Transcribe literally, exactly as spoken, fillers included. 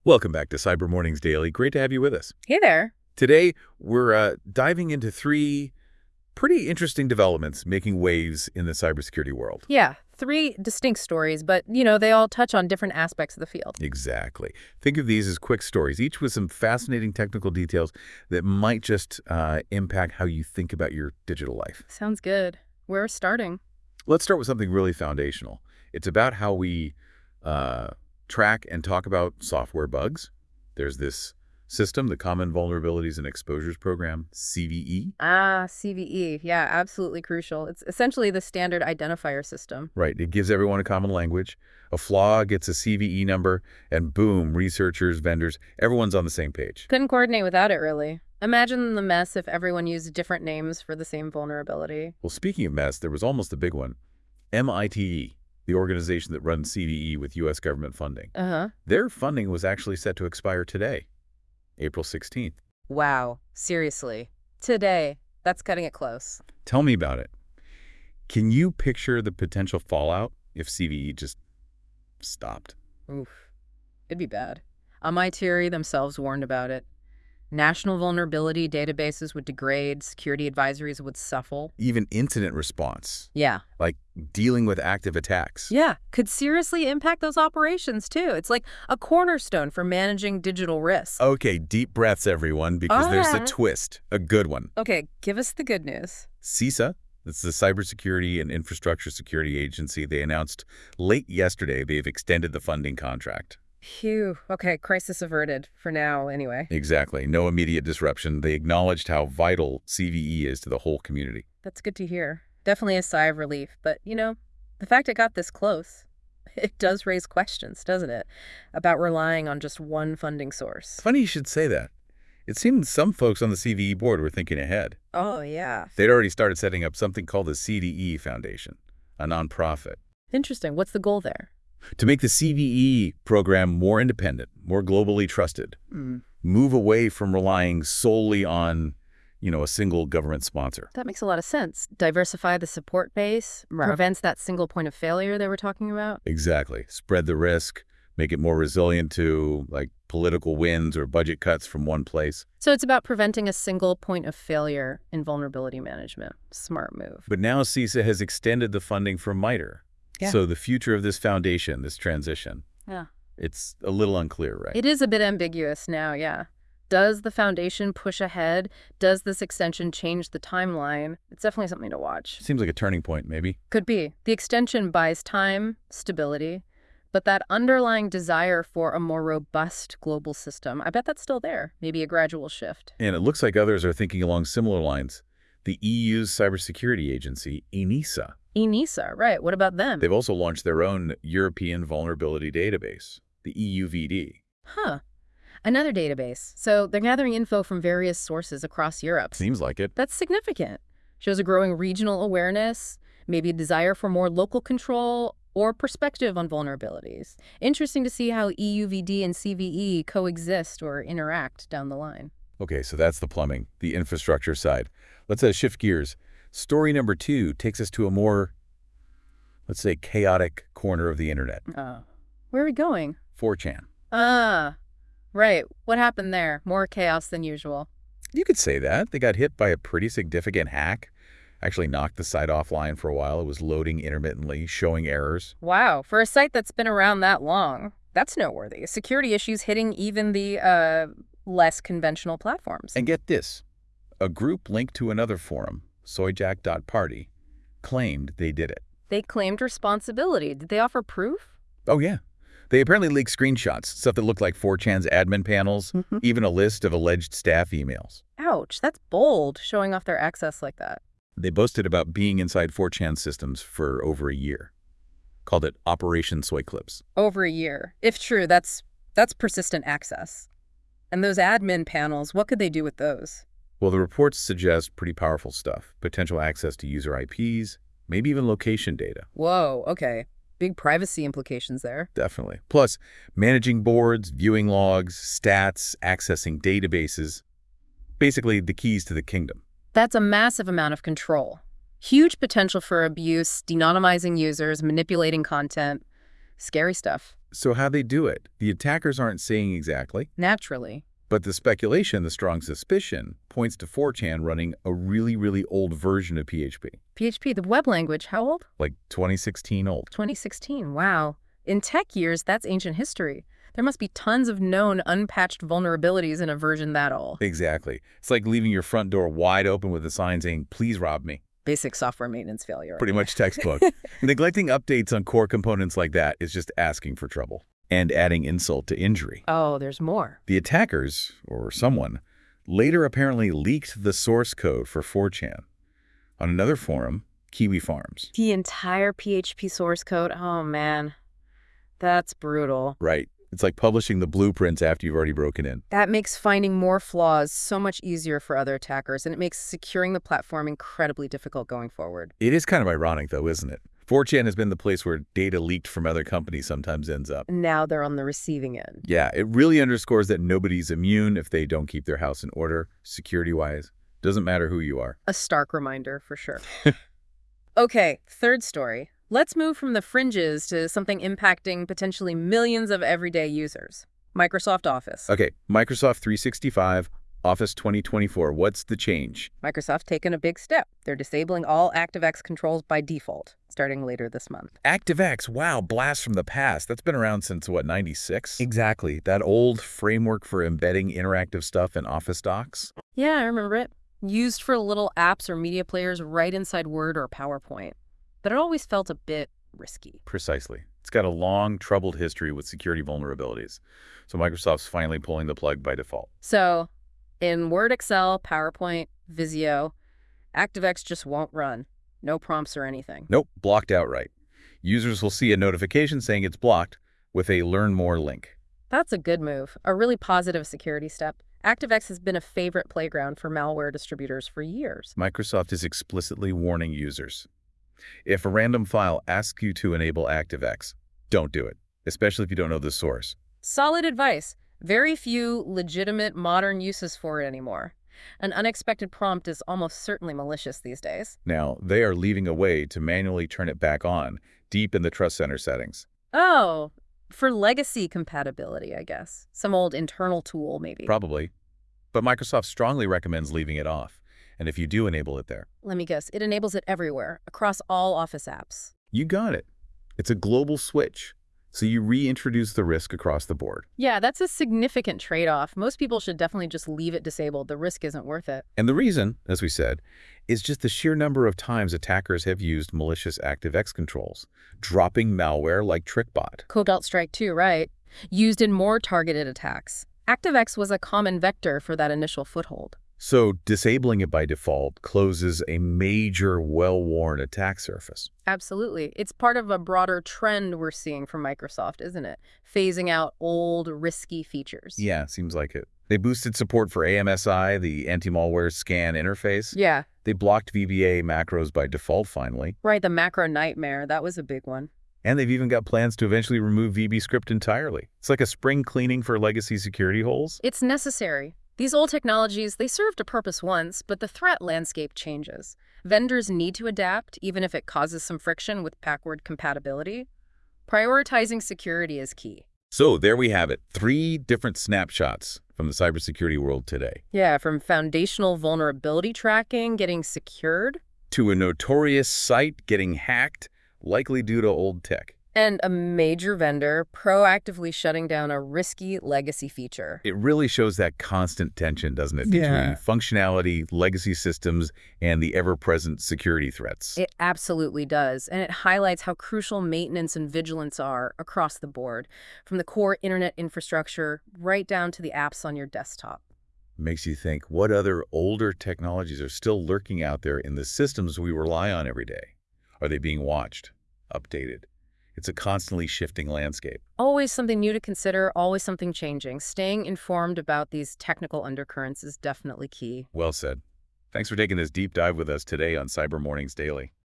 Welcome back to Cyber Mornings Daily. Great to have you with us. Hey there. Today, we're uh, diving into three pretty interesting developments making waves in the cybersecurity world. Yeah, three distinct stories, but, you know, they all touch on different aspects of the field. Exactly. Think of these as quick stories, each with some fascinating technical details that might just uh, impact how you think about your digital life. Sounds good. We're starting. Let's start with something really foundational. It's about how we uh, track and talk about software bugs. There's this system, the Common Vulnerabilities and Exposures Program, C V E. Ah, C V E. Yeah, absolutely crucial. It's essentially the standard identifier system. Right. It gives everyone a common language. A flaw gets a C V E number, and boom, researchers, vendors, everyone's on the same page. Couldn't coordinate without it, really. Imagine the mess if everyone used different names for the same vulnerability. Well, speaking of mess, there was almost a big one. M I T E, the organization that runs C V E with U S government funding. Uh-huh. Their funding was actually set to expire today, April sixteenth. Wow. Seriously. Today. That's cutting it close. Tell me about it. Can you picture the potential fallout if C V E just stopped? Oof. It'd be bad. M I T R I themselves warned about it. National vulnerability databases would degrade, security advisories would suffer. Even incident response, Yeah. like dealing with active attacks. Yeah, could seriously impact those operations, too. It's like a cornerstone for managing digital risk. Okay, deep breaths, everyone, because there's a Ah. twist, a good one. Okay, give us the good news. CISA, that's the Cybersecurity and Infrastructure Security Agency, they announced late yesterday they've extended the funding contract. Phew. Okay, crisis averted, for now, anyway. Exactly. No immediate disruption. They acknowledged how vital C V E is to the whole community. That's good to hear. Definitely a sigh of relief. But, you know, the fact it got this close, it does raise questions, doesn't it? About relying on just one funding source. Funny you should say that. It seemed some folks on the C V E board were thinking ahead. Oh, yeah. They'd already started setting up something called the C D E Foundation, a nonprofit, Interesting. What's the goal there? to make the C V E program more independent, more globally trusted, Mm. move away from relying solely on, you know, a single government sponsor. That makes a lot of sense. Diversify the support base, prevents that single point of failure they were talking about. Exactly. Spread the risk, make it more resilient to, like, political wins or budget cuts from one place. So it's about preventing a single point of failure in vulnerability management. Smart move. But now CISA has extended the funding for MITRE. Yeah. So the future of this foundation, this transition, Yeah. it's a little unclear, right? It is a bit ambiguous now, yeah. Does the foundation push ahead? Does this extension change the timeline? It's definitely something to watch. Seems like a turning point, maybe. Could be. The extension buys time, stability, but that underlying desire for a more robust global system, I bet that's still there. Maybe a gradual shift. And it looks like others are thinking along similar lines. The E U's cybersecurity agency, ENISA, ENISA, right. What about them? they've also launched their own European Vulnerability Database, the E U V D. Huh. Another database. So they're gathering info from various sources across Europe. Seems like it. That's significant. Shows a growing regional awareness, maybe a desire for more local control or perspective on vulnerabilities. Interesting to see how E U V D and C V E coexist or interact down the line. Okay, so that's the plumbing, the infrastructure side. Let's uh, shift gears. Story number two takes us to a more, let's say, chaotic corner of the internet, Oh. Where are we going? four chan. Ah, right. What happened there? More chaos than usual. You could say that. They got hit by a pretty significant hack. Actually knocked the site offline for a while. It was loading intermittently, showing errors. Wow, for a site that's been around that long, that's noteworthy. Security issues hitting even the uh, less conventional platforms. And get this, a group linked to another forum, soyjack dot party, claimed they did it. They claimed responsibility. Did they offer proof? Oh, yeah. They apparently leaked screenshots, stuff that looked like four chan's admin panels, even a list of alleged staff emails. Ouch, that's bold, showing off their access like that. They boasted about being inside four chan systems for over a year. Called it Operation Soyclips. Over a year. If true, that's that's persistent access. And those admin panels, what could they do with those? Well, the reports suggest pretty powerful stuff. Potential access to user I Ps, maybe even location data. Whoa, okay. Big privacy implications there. Definitely. Plus, managing boards, viewing logs, stats, accessing databases. Basically, the keys to the kingdom. That's a massive amount of control. Huge potential for abuse, de-anonymizing users, manipulating content. Scary stuff. So how they do it? The attackers aren't saying exactly, Naturally. but the speculation, the strong suspicion, points to four chan running a really, really old version of P H P. P H P, the web language, how old? Like twenty sixteen old. twenty sixteen, wow. In tech years, that's ancient history. There must be tons of known unpatched vulnerabilities in a version that old. Exactly. It's like leaving your front door wide open with a sign saying, please rob me. Basic software maintenance failure. Pretty much textbook. Neglecting updates on core components like that is just asking for trouble and adding insult to injury. Oh, there's more. The attackers, or someone, later apparently leaked the source code for four chan. On another forum, Kiwi Farms. The entire P H P source code? Oh, man. That's brutal. Right. It's like publishing the blueprints after you've already broken in. That makes finding more flaws so much easier for other attackers, and it makes securing the platform incredibly difficult going forward. It is kind of ironic, though, isn't it? four chan has been the place where data leaked from other companies sometimes ends up. Now they're on the receiving end. Yeah, it really underscores that nobody's immune if they don't keep their house in order, security-wise. Doesn't matter who you are. A stark reminder, for sure. Okay, third story. Let's move from the fringes to something impacting potentially millions of everyday users. Microsoft Office. Okay, Microsoft three sixty-five, Office twenty twenty-four. What's the change? Microsoft taken a big step. They're disabling all ActiveX controls by default, starting later this month. ActiveX, wow, blast from the past. That's been around since, what, ninety-six? Exactly, that old framework for embedding interactive stuff in Office docs. Yeah, I remember it. Used for little apps or media players right inside Word or PowerPoint. But it always felt a bit risky. Precisely. It's got a long, troubled history with security vulnerabilities. So Microsoft's finally pulling the plug by default. So, in Word, Excel, PowerPoint, Visio, ActiveX just won't run. No prompts or anything. Nope, blocked outright. Users will see a notification saying it's blocked with a Learn More link. That's a good move, a really positive security step. ActiveX has been a favorite playground for malware distributors for years. Microsoft is explicitly warning users. If a random file asks you to enable ActiveX, don't do it, especially if you don't know the source. Solid advice. Very few legitimate modern uses for it anymore. An unexpected prompt is almost certainly malicious these days. Now, they are leaving a way to manually turn it back on, deep in the Trust Center settings. Oh, for legacy compatibility, I guess. Some old internal tool, maybe. Probably. But Microsoft strongly recommends leaving it off. And if you do enable it there, Let me guess, it enables it everywhere, across all Office apps. you got it. It's a global switch. So you reintroduce the risk across the board. Yeah, that's a significant trade-off. Most people should definitely just leave it disabled. The risk isn't worth it. And the reason, as we said, is just the sheer number of times attackers have used malicious ActiveX controls, dropping malware like TrickBot. Cobalt Strike two, right? Used in more targeted attacks. ActiveX was a common vector for that initial foothold. So disabling it by default closes a major, well-worn attack surface. Absolutely. It's part of a broader trend we're seeing from Microsoft, isn't it? Phasing out old, risky features. Yeah, seems like it. They boosted support for A M S I, the anti-malware scan interface. Yeah. They blocked V B A macros by default finally. Right, the macro nightmare. That was a big one. And they've even got plans to eventually remove V B script entirely. It's like a spring cleaning for legacy security holes. It's necessary. These old technologies, they served a purpose once, but the threat landscape changes. Vendors need to adapt, even if it causes some friction with backward compatibility. Prioritizing security is key. So there we have it. Three different snapshots from the cybersecurity world today. Yeah, from foundational vulnerability tracking getting secured, To a notorious site getting hacked, likely due to old tech. and a major vendor proactively shutting down a risky legacy feature. It really shows that constant tension, doesn't it, Yeah. between functionality, legacy systems, and the ever-present security threats. It absolutely does, and it highlights how crucial maintenance and vigilance are across the board, from the core internet infrastructure right down to the apps on your desktop. Makes you think, what other older technologies are still lurking out there in the systems we rely on every day? Are they being watched, updated? It's a constantly shifting landscape. Always something new to consider, always something changing. Staying informed about these technical undercurrents is definitely key. Well said. Thanks for taking this deep dive with us today on Cyber Mornings Daily.